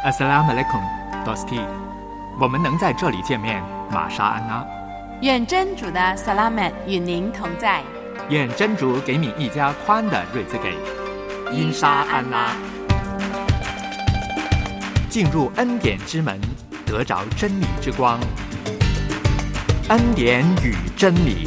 Assalamualaikum, Dosti。我们能在这里见面，玛莎安拉。 愿真主的萨拉曼与您同在。 愿真主给你一家宽的日子给。因沙安拉。进入恩典之门，得着真理之光。恩典与真理。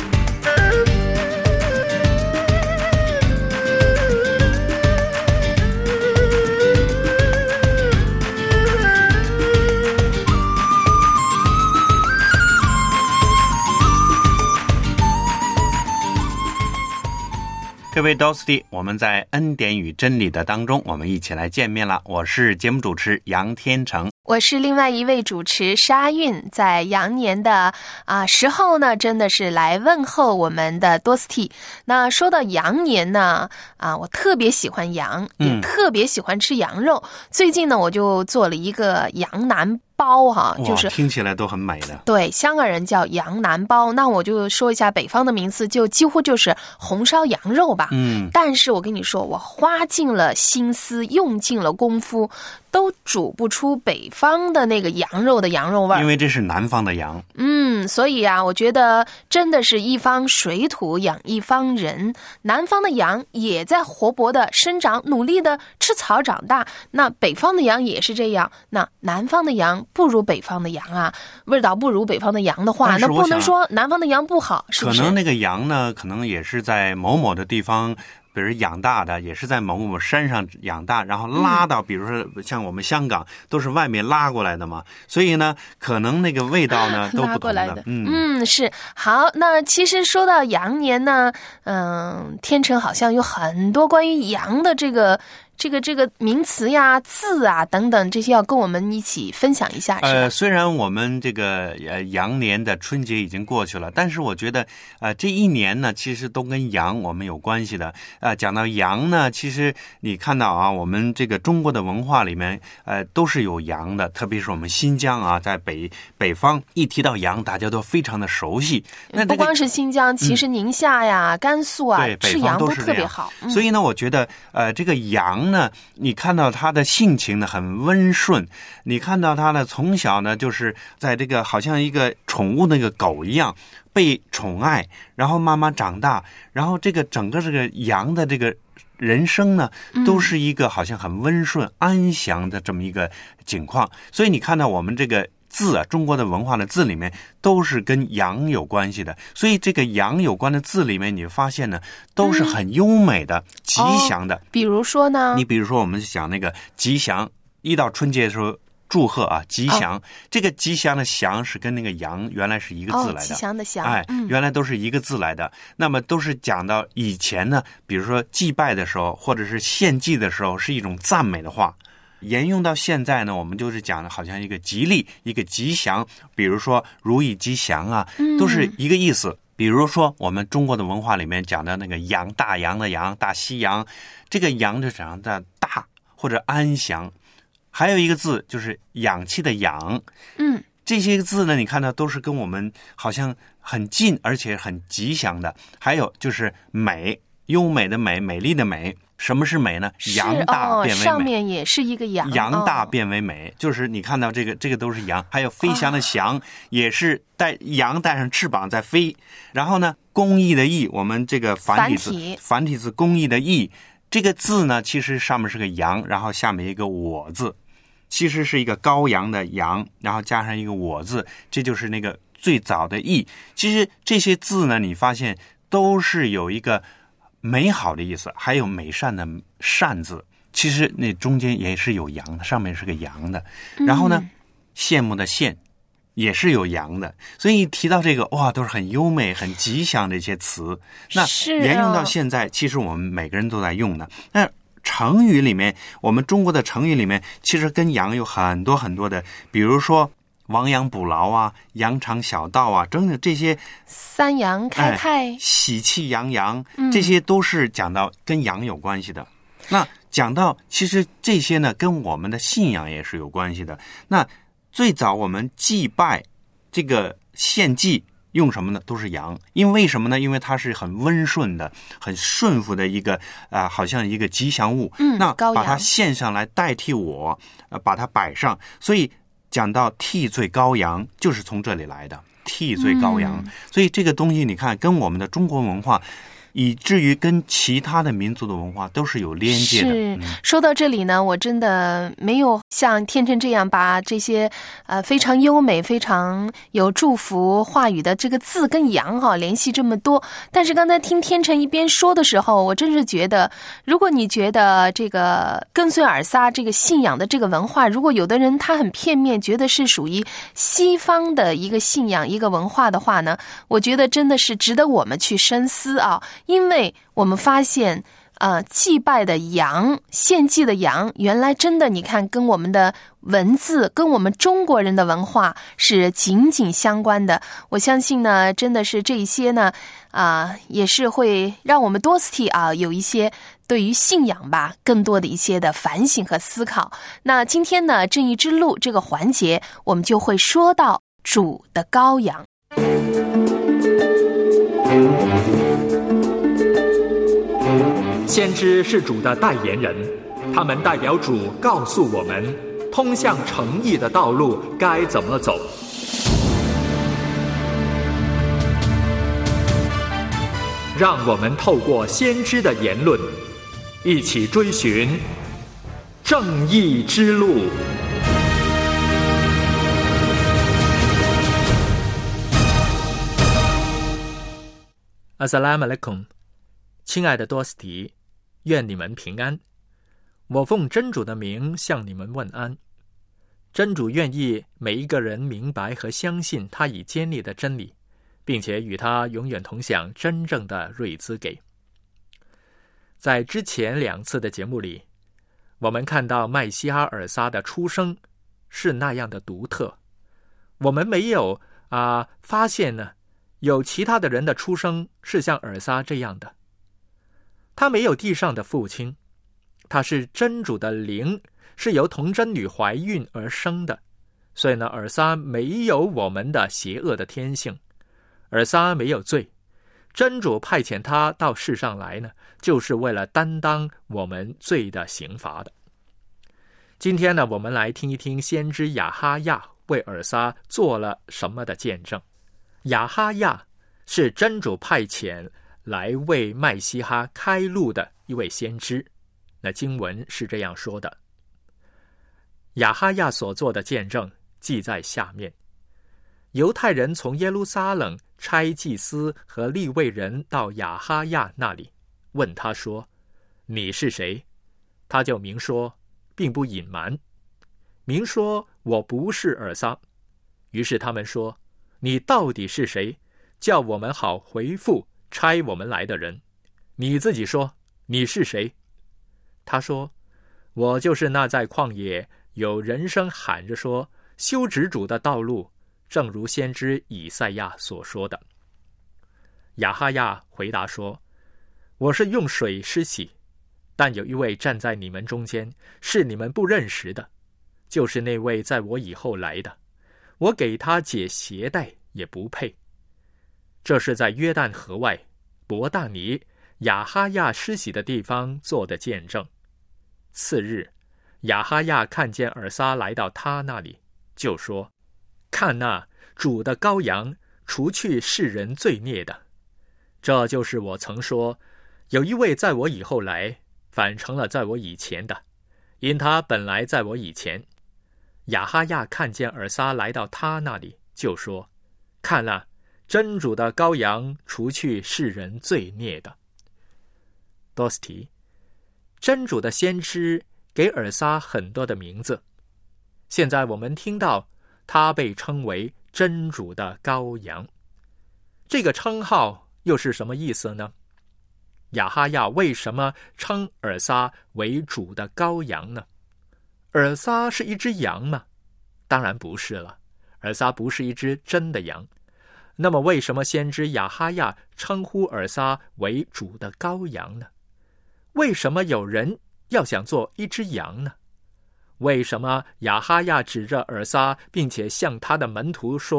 各位 Dosti， 我们在恩典与真理的当中，我们一起来见面了。我是节目主持杨天成， 我是另外一位主持沙韵。在羊年的时候呢，真的是来问候我们的 Dosti。那说到羊年呢，我特别喜欢羊，也特别喜欢吃羊肉。最近呢，我就做了一个羊腩包就是听起来都很美的。 对，香港人叫羊腩包，那我就说一下北方的名字，就几乎就是红烧羊肉吧。但是我跟你说，我花尽了心思，用尽了功夫，都煮不出北方的那个羊肉的羊肉味儿， 因为这是南方的羊。 所以我觉得真的是一方水土养一方人，南方的羊也在活泼的生长，努力的吃草长大，那北方的羊也是这样，那南方的羊不如北方的羊味道不如北方的羊的话，那不能说南方的羊不好，是不是？ 可能那个羊呢，可能也是在某某的地方比如养大的，也是在某某山上养大，然后拉到比如说像我们香港都是外面拉过来的嘛，所以呢可能那个味道呢都不同的。 是。好，那其实说到羊年呢，天成好像有很多关于羊的这个名词呀、字等等，这些要跟我们一起分享一下，是吧？ 虽然我们这个羊年的春节已经过去了，但是我觉得这一年呢，其实都跟羊我们有关系的。讲到羊呢，其实你看到我们这个中国的文化里面都是有羊的，特别是我们新疆在北方，一提到羊，大家都非常的熟悉。那不光是新疆，其实宁夏呀、甘肃吃羊都特别好。 所以呢，我觉得这个羊呢，你看到他的性情呢很温顺，你看到他呢从小呢就是在这个好像一个宠物那个狗一样被宠爱，然后慢慢长大，然后这个整个这个羊的这个人生呢都是一个好像很温顺安详的这么一个景况。所以你看到我们这个字中国的文化的字里面都是跟羊有关系的，所以这个羊有关的字里面，你发现呢都是很优美的、吉祥的。 比如说呢？ 你比如说我们讲那个吉祥，一到春节的时候祝贺吉祥，这个吉祥的祥是跟那个羊原来是一个字来的。 吉祥的祥， 原来都是一个字来的。那么都是讲到以前呢，比如说祭拜的时候或者是献祭的时候是一种赞美的话，沿用到现在呢，我们就是讲的好像一个吉利、一个吉祥，比如说如意吉祥都是一个意思。比如说我们中国的文化里面讲的那个羊，大洋的羊，大西洋，这个羊就讲的大或者安详。还有一个字就是氧气的氧，这些字呢，你看到都是跟我们好像很近而且很吉祥的。还有就是美，优美的美，美丽的美。什么是美呢？羊大变为美， 上面也是一个羊， 羊大变为美，就是你看到这个都是羊。还有飞翔的翔，也是羊带上翅膀在飞。然后呢，公益的益，我们这个繁体字公益的益，这个字呢，其实上面是个羊，然后下面一个我字，其实是一个羔羊的羊，然后加上一个我字，这就是那个最早的益。其实这些字呢，你发现都是有一个美好的意思，还有美善的善字，其实那中间也是有羊的，上面是个羊的。然后呢，羡慕的羡也是有羊的。所以提到这个都是很优美很吉祥的一些词。那沿用到现在，其实我们每个人都在用的。那成语里面，我们中国的成语里面其实跟羊有很多很多的，比如说亡羊补牢扬长小道等等，这些三羊开泰， 喜气洋洋，这些都是讲到跟羊有关系的。那讲到其实这些呢跟我们的信仰也是有关系的。那最早我们祭拜这个献祭用什么呢？都是羊。因为什么呢？因为它是很温顺的、很顺服的一个好像一个吉祥物。那把它献上来代替我，把它摆上。所以讲到替罪羔羊，就是从这里来的。替罪羔羊，所以这个东西你看，跟我们的中国文化，以至于跟其他的民族的文化都是有连接的。 是，说到这里呢，我真的没有像天成这样把这些非常优美、非常有祝福话语的这个字跟羊联系这么多。但是刚才听天成一边说的时候，我真是觉得，如果你觉得这个跟随尔撒这个信仰的这个文化，如果有的人他很片面，觉得是属于西方的一个信仰、一个文化的话呢，我觉得真的是值得我们去深思啊。因为我们发现祭拜的羊，献祭的羊，原来真的你看跟我们的文字，跟我们中国人的文化是紧紧相关的。我相信呢，真的是这一些呢也是会让我们多斯蒂有一些对于信仰吧更多的一些的反省和思考。那今天呢，正义之路这个环节，我们就会说到主的羔羊。 先知是主的代言人，他们代表主告诉我们通向诚意的道路该怎么走。让我们透过先知的言论，一起追寻正义之路。 Assalamu alaikum， 亲爱的多斯提，愿你们平安。我奉真主的名向你们问安。真主愿意每一个人明白和相信他已建立的真理，并且与他永远同享真正的瑞兹给。在之前2次的节目里，我们看到麦西哈尔撒的出生是那样的独特。我们没有发现呢，有其他的人的出生是像尔撒这样的。他没有地上的父亲，他是真主的灵，是由童贞女怀孕而生的。所以呢，尔撒没有我们的邪恶的天性，尔撒没有罪。真主派遣他到世上来呢，就是为了担当我们罪的刑罚的。今天呢，我们来听一听先知亚哈亚为尔撒做了什么的见证。亚哈亚是真主派遣来为麦西哈开路的一位先知。那经文是这样说的：亚哈亚所做的见证记在下面。犹太人从耶路撒冷差祭司和利未人到亚哈亚那里，问他说：你是谁？他就明说，并不隐瞒，明说我不是尔撒。于是他们说：你到底是谁？叫我们好回复差我们来的人。你自己说，你是谁？他说：我就是那在旷野有人声喊着说，修直主的道路，正如先知以赛亚所说的。亚哈亚回答说：我是用水施洗，但有一位站在你们中间，是你们不认识的，就是那位在我以后来的，我给他解鞋带也不配。这是在约旦河外伯大尼亚哈亚施洗的地方做的见证。次日，亚哈亚看见尔撒来到他那里，就说：看那主的羔羊，除去世人罪孽的。这就是我曾说，有一位在我以后来，反成了在我以前的，因他本来在我以前。亚哈亚看见尔撒来到他那里，就说：看了，真主的羔羊，除去世人罪孽的。多斯提，真主的先知给尔撒很多的名字，现在我们听到他被称为真主的羔羊。这个称号又是什么意思呢？亚哈亚为什么称尔撒为主的羔羊呢？尔撒是一只羊吗？当然不是了，尔撒不是一只真的羊。那么为什么先知亚哈亚称呼尔撒为主的羔羊呢？为什么有人要想做一只羊呢？为什么亚哈亚指着尔撒，并且向他的门徒说：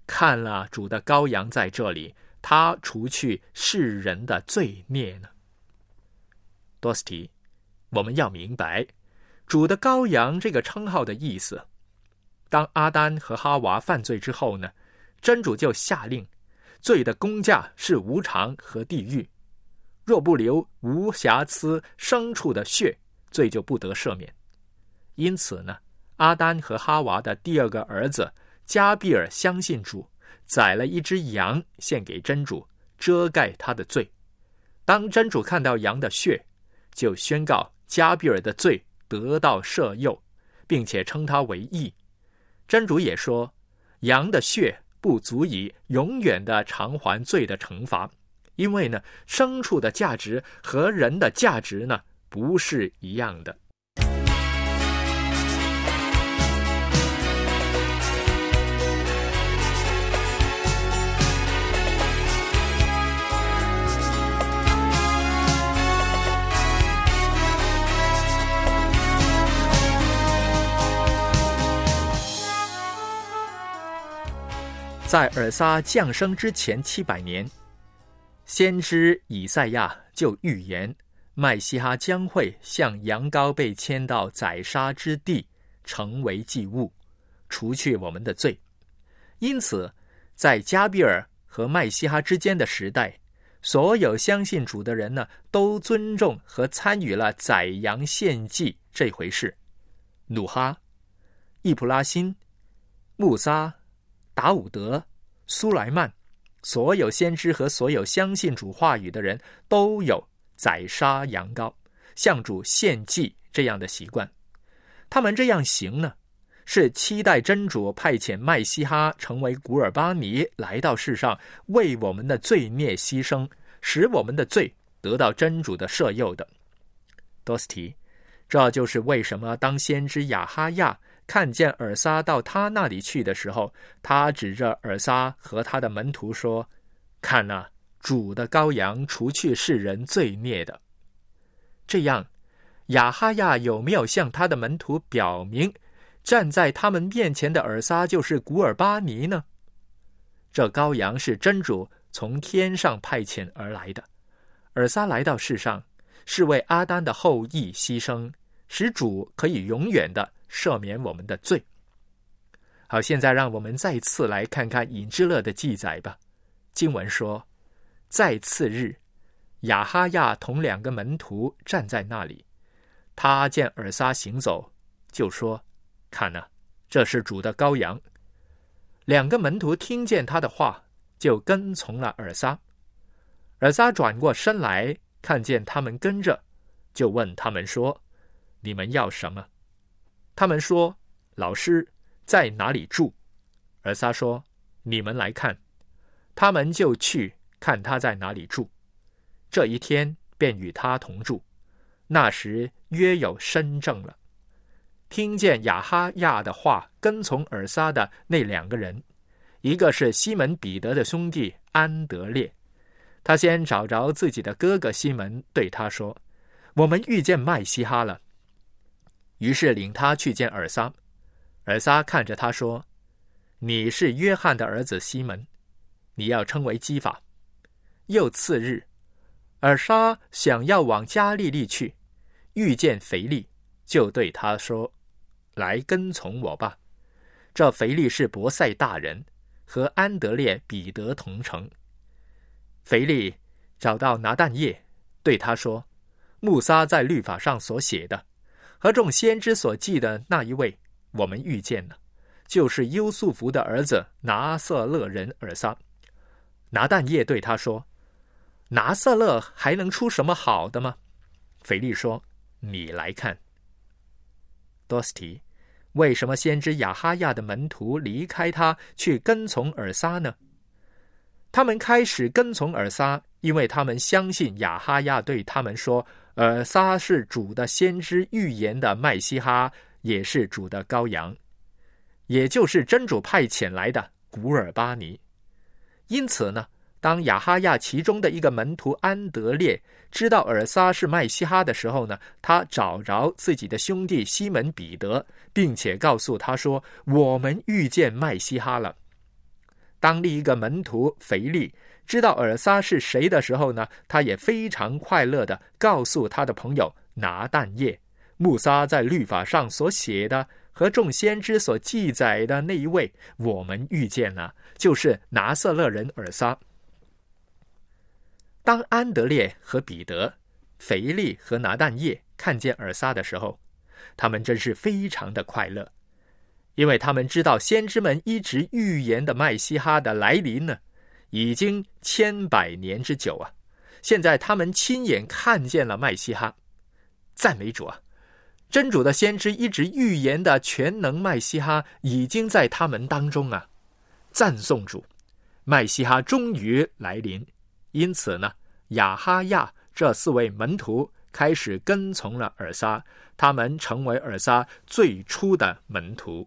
看了主的羔羊在这里，他除去世人的罪孽呢？多斯提，我们要明白主的羔羊这个称号的意思。当阿丹和哈娃犯罪之后呢，真主就下令，罪的工价是无常和地狱，若不流无瑕疵牲畜的血，罪就不得赦免。因此呢，阿丹和哈娃的第二个儿子加比尔相信主，宰了一只羊献给真主，遮盖他的罪。当真主看到羊的血，就宣告加比尔的罪得到赦宥，并且称他为义。真主也说，羊的血不足以永远的偿还罪的惩罚，因为呢，牲畜的价值和人的价值呢，不是一样的。在尔撒降生之前700年，先知以赛亚就预言麦西哈将会像羊羔被牵到宰杀之地，成为祭物，除去我们的罪。因此，在加比尔和麦西哈之间的时代，所有相信主的人呢，都尊重和参与了宰羊献祭这回事。努哈、易普拉辛、穆撒、达伍德、苏莱曼，所有先知和所有相信主话语的人都有宰杀羊羔，向主献祭这样的习惯。他们这样行呢，是期待真主派遣麦西哈成为古尔巴尼来到世上，为我们的罪孽牺牲，使我们的罪得到真主的赦宥的。多斯提，这就是为什么当先知亚哈亚看见尔撒到他那里去的时候，他指着尔撒和他的门徒说，看哪，主的羔羊除去世人罪孽的。这样，亚哈亚有没有向他的门徒表明，站在他们面前的尔撒就是古尔巴尼呢？这羔羊是真主从天上派遣而来的，尔撒来到世上，是为阿丹的后裔牺牲，使主可以永远的赦免我们的罪。好，现在让我们再次来看看以之勒的记载吧。经文说，在次日，亚哈亚同2个门徒站在那里，他见尔撒行走，就说，看哪，这是主的羔羊。2个门徒听见他的话，就跟从了尔撒。尔撒转过身来，看见他们跟着，就问他们说，你们要什么？他们说，老师在哪里住？尔撒说，你们来看。他们就去看他在哪里住。这一天便与他同住，那时约有申正了。听见亚哈亚的话跟从尔撒的那2个人，一个是西门彼得的兄弟安德烈，他先找着自己的哥哥西门，对他说，我们遇见麦西哈了。于是领他去见尔撒。尔撒看着他说，你是约翰的儿子西门，你要称为基法。又次日，尔撒想要往加利利去，遇见腓力，就对他说，来跟从我吧。这腓力是伯赛大人，和安德烈、彼得同城。腓力找到拿但业，对他说，穆撒在律法上所写的和众先知所记的那一位，我们遇见了，就是优素弗的儿子拿撒勒人尔撒。拿但业对他说，拿撒勒还能出什么好的吗？腓力说，你来看。多斯提，为什么先知亚哈亚的门徒离开他去跟从尔撒呢？他们开始跟从尔撒，因为他们相信亚哈亚对他们说，尔撒是主的先知预言的麦西哈，也是主的羔羊，也就是真主派遣来的古尔巴尼。因此呢，当亚哈亚其中的一个门徒安德烈知道尔撒是麦西哈的时候呢，他找着自己的兄弟西门彼得，并且告诉他说，我们遇见麦西哈了。 当另一个门徒腓力知道尔撒是谁的时候呢，他也非常快乐地告诉他的朋友拿但业，穆撒在律法上所写的和众先知所记载的那一位，我们遇见了，就是拿撒勒人尔撒。当安德烈和彼得、腓力和拿但业看见尔撒的时候，他们真是非常的快乐，因为他们知道先知们一直预言的麦西哈的来临呢，已经100年之久啊！现在他们亲眼看见了麦西哈，赞美主啊！真主的先知一直预言的全能麦西哈已经在他们当中啊！赞颂主，麦西哈终于来临。因此呢，亚哈亚这4位门徒开始跟从了尔撒，他们成为尔撒最初的门徒。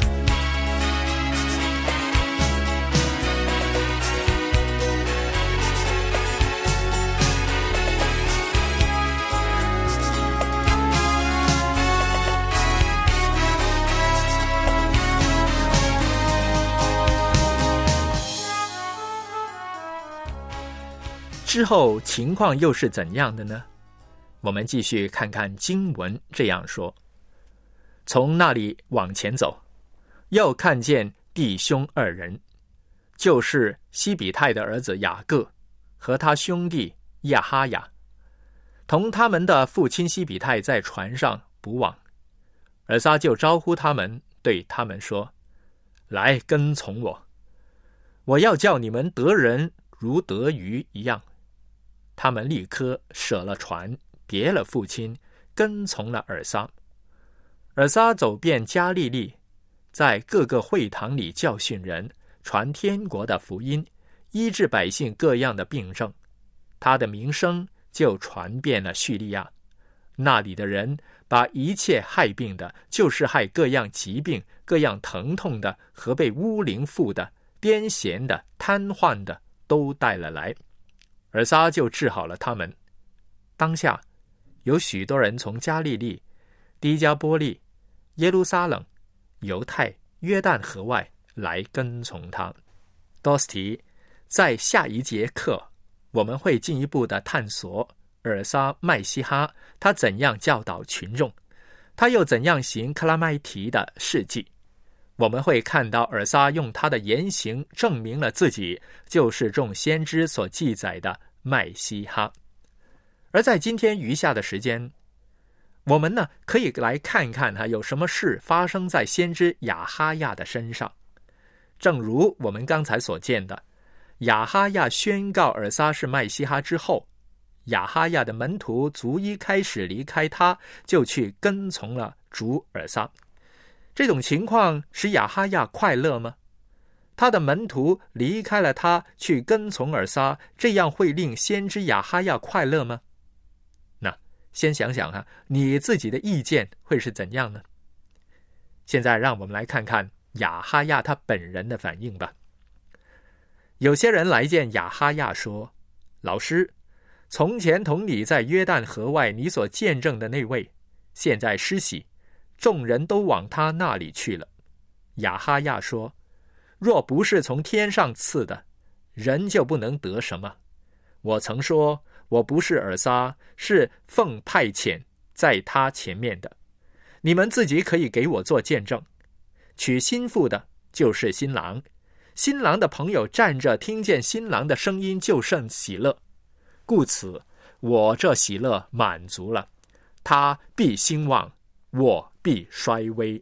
之后情况又是怎样的呢？我们继续看看经文这样说：从那里往前走，又看见弟兄2人，就是西比泰的儿子雅各和他兄弟亚哈雅，同他们的父亲西比泰在船上捕网。尔撒就招呼他们，对他们说：来跟从我，我要叫你们得人如得鱼一样。他们立刻舍了船，别了父亲，跟从了尔撒。尔撒走遍加利利，在各个会堂里教训人，传天国的福音，医治百姓各样的病症。他的名声就传遍了叙利亚，那里的人把一切害病的，就是害各样疾病、各样疼痛的和被污灵附的、癫痫的、瘫痪的都带了来。尔撒就治好了他们。当下有许多人从加利利、低加波利、耶路撒冷、犹太、约旦河外来跟从他。Dosty， 在下一节课我们会进一步的探索尔撒麦西哈他怎样教导群众，他又怎样行克拉麦提的事迹。我们会看到尔撒用他的言行证明了自己就是众先知所记载的麦西哈。而在今天余下的时间，我们呢可以来看看有什么事发生在先知亚哈亚的身上。正如我们刚才所见的，亚哈亚宣告尔撒是麦西哈之后，亚哈亚的门徒逐一开始离开他，就去跟从了主尔撒。这种情况使亚哈亚快乐吗？他的门徒离开了他，去跟从尔撒，这样会令先知亚哈亚快乐吗？那先想想你自己的意见会是怎样呢？现在让我们来看看亚哈亚他本人的反应吧。有些人来见亚哈亚说：老师，从前同你在约旦河外你所见证的那位，现在施洗，众人都往他那里去了。亚哈亚说：若不是从天上赐的，人就不能得什么。我曾说，我不是尔撒，是奉派遣在他前面的。你们自己可以给我做见证。娶新妇的就是新郎，新郎的朋友站着听见新郎的声音就甚喜乐，故此我这喜乐满足了。他必兴旺，我必衰微。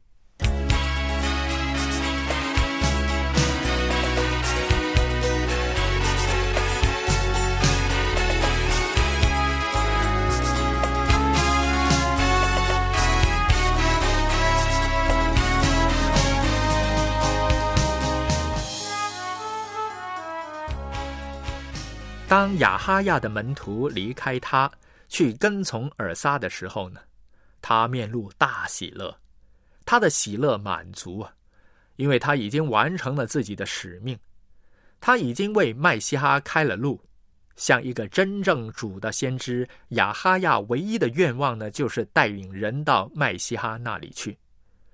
当亚哈亚的门徒离开他，去跟从尔撒的时候呢，他面露大喜乐，他的喜乐满足啊，因为他已经完成了自己的使命，他已经为麦西哈开了路。像一个真正主的先知，亚哈亚唯一的愿望呢，就是带领人到麦西哈那里去。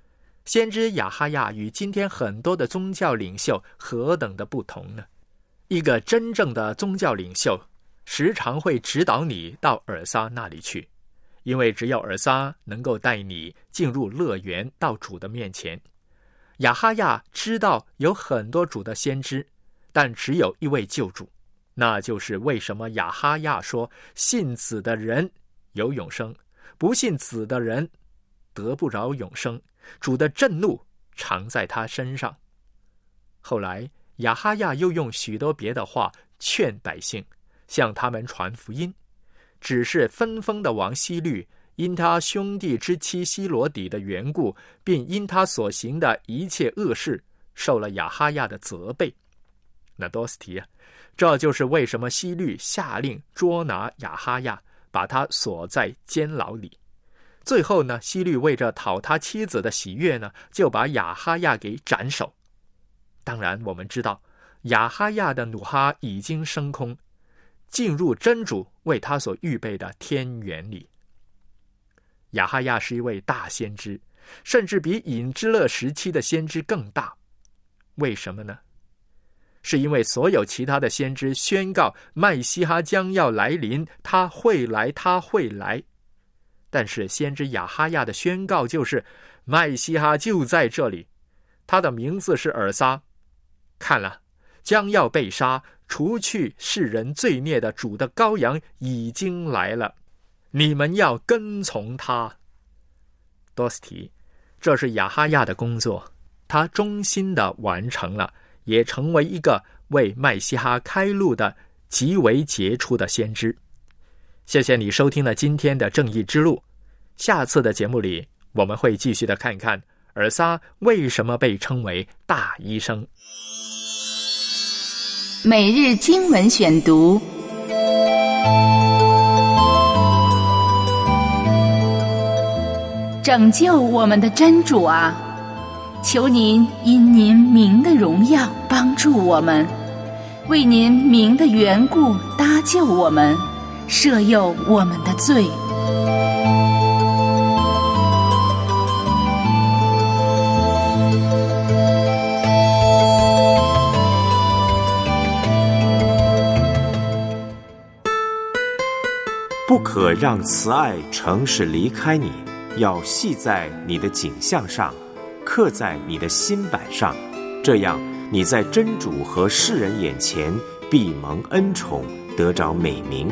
先知亚哈亚与今天很多的宗教领袖何等的不同呢？一个真正的宗教领袖时常会指导你到尔撒那里去，因为只有尔撒能够带你进入乐园，到主的面前。亚哈亚知道有很多主的先知，但只有一位救主，那就是为什么亚哈亚说信子的人有永生，不信子的人得不着永生，主的震怒常在他身上。后来亚哈亚又用许多别的话劝百姓，向他们传福音。只是分封的王希律因他兄弟之妻希罗底的缘故，并因他所行的一切恶事，受了亚哈亚的责备。那多斯提啊，这就是为什么希律下令捉拿亚哈亚，把他锁在监牢里。最后呢，希律为着讨他妻子的喜悦呢，就把亚哈亚给斩首。当然我们知道亚哈亚的努哈已经升空，进入真主为他所预备的天园里。亚哈亚是一位大先知，甚至比隐之勒时期的先知更大。为什么呢？是因为所有其他的先知宣告麦西哈将要来临，他会来，他会来。但是先知亚哈亚的宣告就是麦西哈就在这里，他的名字是尔撒。看了，将要被杀，除去世人罪孽的主的羔羊已经来了，你们要跟从他。多斯提，这是亚哈亚的工作，他忠心地完成了，也成为一个为麦西哈开路的极为杰出的先知。谢谢你收听了今天的正义之路。下次的节目里，我们会继续的看看尔撒为什么被称为大医生。 每日经文选读，拯救我们的真主啊，求您因您名的荣耀帮助我们，为您名的缘故搭救我们，赦宥我们的罪。 不可让慈爱诚实离开你，要系在你的颈项上，刻在你的心板上，这样你在真主和世人眼前必蒙恩宠，得着美名。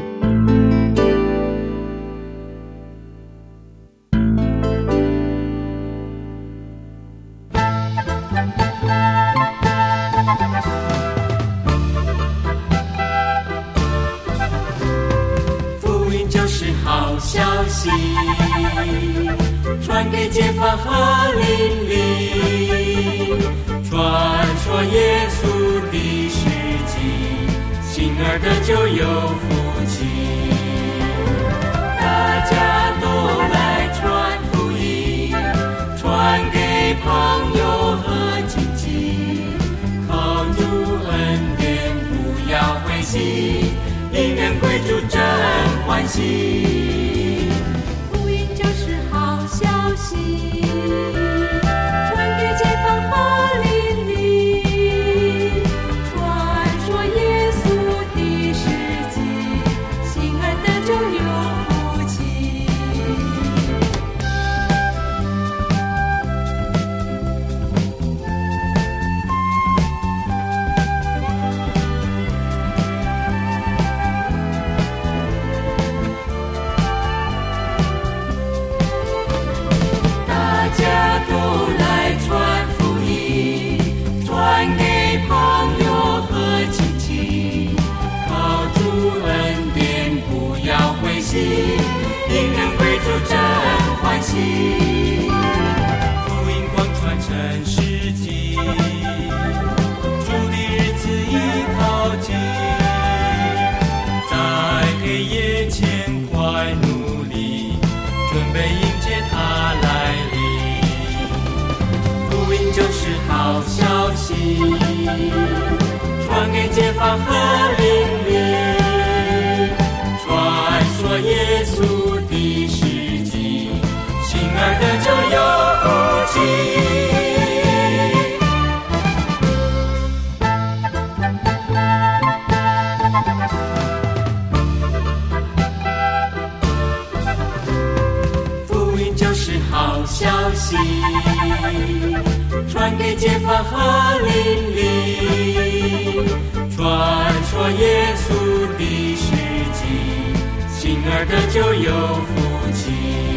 传给街坊和邻里，传说耶稣的事迹，信而得救有福气。大家都来传福音，传给朋友和亲戚，靠主恩典不要灰心，因缘归主真欢喜。传给街坊和邻里，传说耶稣的事迹，信而得救有福气。因人归主真欢喜，福音光传成世纪，主的日子已靠近，在黑夜前快努力，准备迎接他来临。福音就是好消息，传给街坊和邻里，传说耶稣的事迹，信而得救有福气。 好消息，传给街坊和邻里，传说耶稣的事迹，信而得救有福气。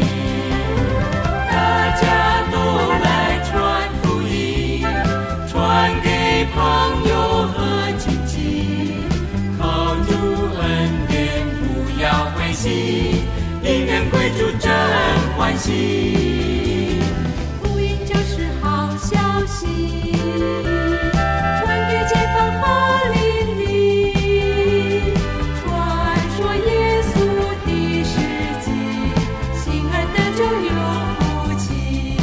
大家都来传福音，传给朋友和亲戚，靠主恩典不要灰心，因人归主真欢喜。 福音就是好消息，传给街坊和邻里，传说耶稣的事迹，信而得救有福气。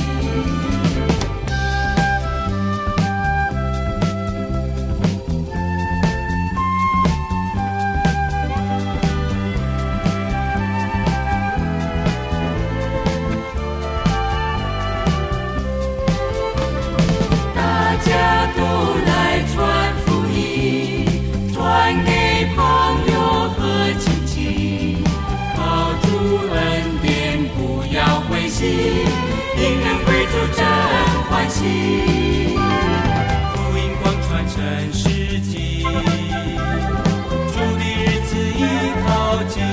大家都来传福音，传给朋友和亲戚，靠主恩典不要灰心，因人归主真欢喜。福音光传成世纪，主的日子已靠近，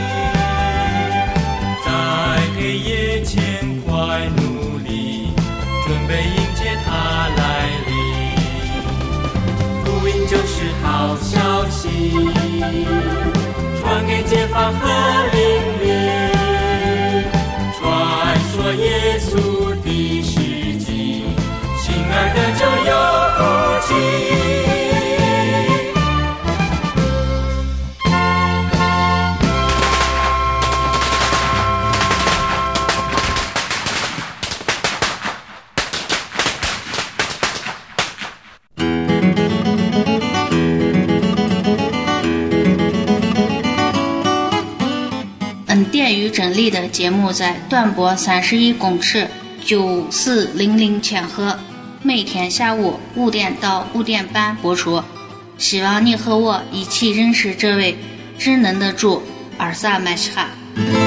在黑夜前快努力，准备迎接他来临。福音就是好消息，传给街坊和邻里，传说耶稣的事迹，信而得救有福气。 恩典与真理的节目在短波31公尺9400千赫，每天下午5点到5点半播出。希望你和我一起认识这位智能的主阿萨麦西哈。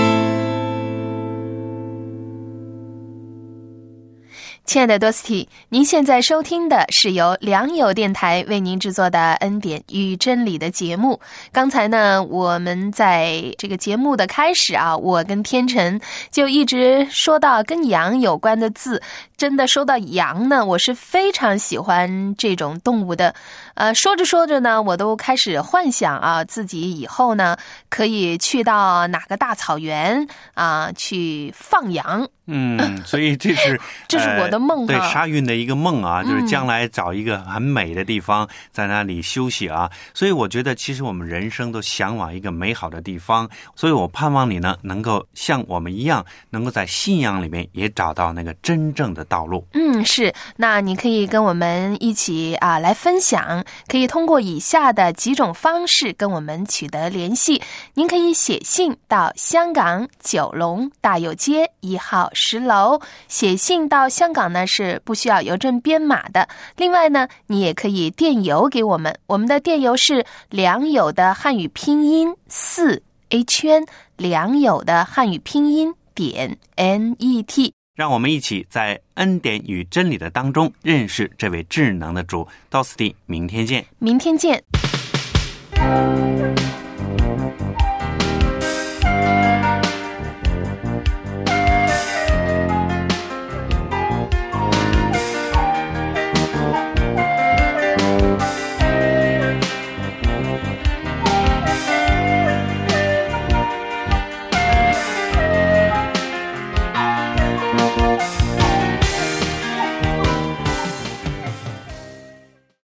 亲爱的多斯蒂，您现在收听的是由良友电台为您制作的恩典与真理的节目。刚才呢，我们在这个节目的开始啊，我跟天成就一直说到跟羊有关的字。真的说到羊呢，我是非常喜欢这种动物的。说着说着呢，我都开始幻想啊，自己以后呢可以去到哪个大草原啊去放羊。 所以这是我的梦对沙运的一个梦啊，就是将来找一个很美的地方，在那里休息啊。所以我觉得其实我们人生都向往一个美好的地方，所以我盼望你呢能够像我们一样，能够在信仰里面也找到那个真正的道路。 是，那你可以跟我们一起来分享，可以通过以下的几种方式跟我们取得联系。您可以写信到香港九龙大有街1号10楼，写信到香港呢是不需要邮政编码的。另外呢，你也可以电邮给我们，我们的电邮是良友的汉语拼音4A良友的汉语拼音.net。 让我们一起在恩典与真理的当中认识这位智能的主。到此地，明天见。 明天见。